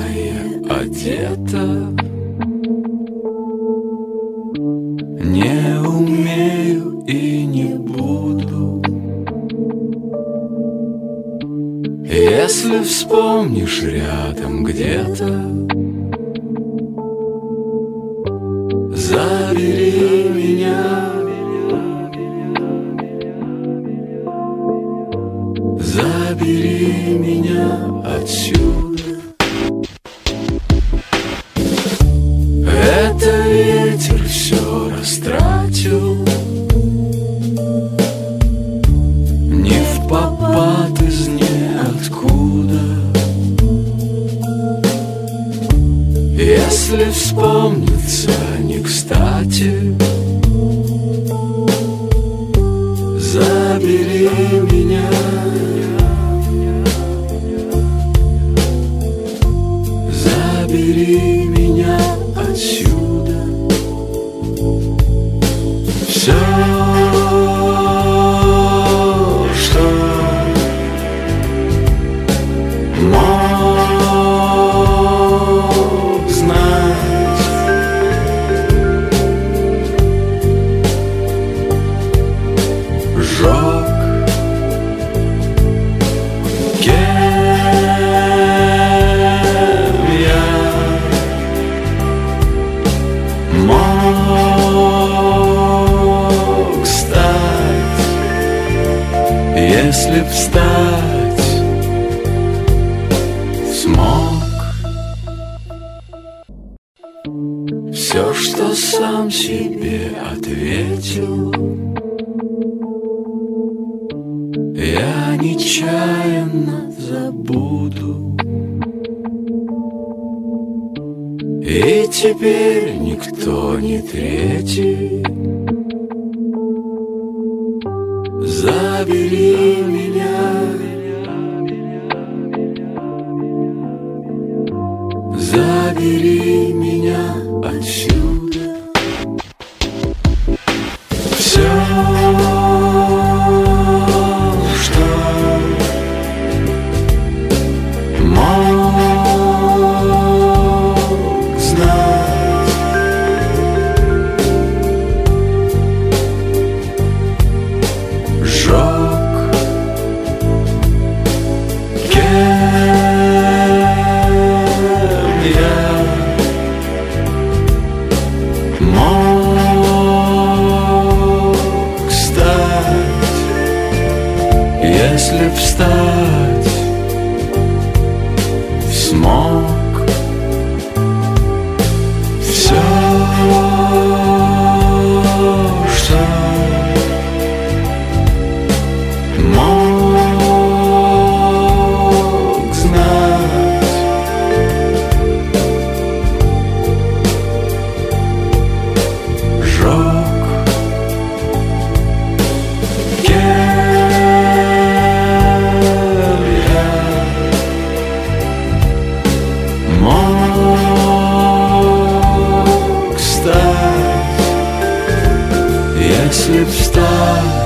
мае одета. Не умею и не буду. Если вспомнишь рядом где-то, забери меня. Забери меня отсюда. Это ветер все растратил, не впопад из ниоткуда. Если вспомнится не кстати, забери меня. Забери меня отсюда. Все, что мог знать, сжег. Мог стать, если б стать смог. Все, что сам себе ответил, я нечаянно забуду. И теперь никто не третий. Забери меня. Забери меня отсюда. Все, что мог знать, сжег. Кем я мог стать, если б встать смог. Все, что мог знать, сжег. Кем я мог стать, если б встать